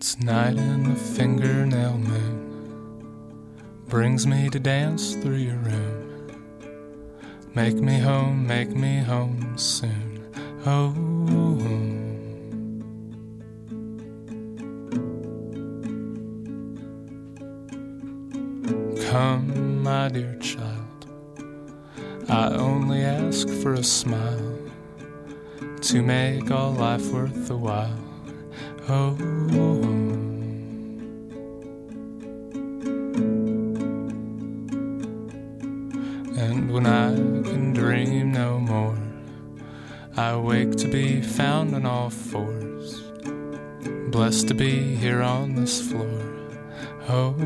Night in the fingernail moon brings me to dance through your room. Make me home soon. Oh, come, my dear child, I only ask for a smile to make all life worth the while. Oh, and when I can dream no more, I wake to be found on all fours, blessed to be here on this floor. Oh,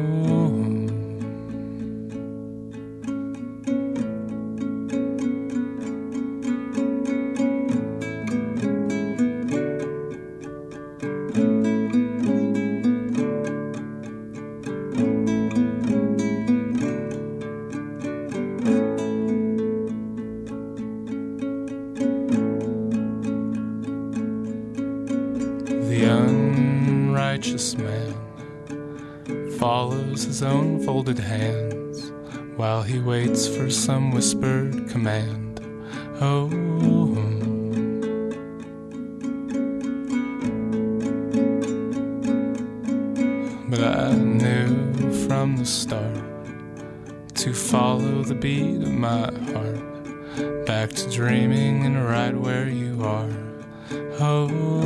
righteous man follows his own folded hands while he waits for some whispered command. Oh, but I knew from the start to follow the beat of my heart back to dreaming and right where you are. Oh,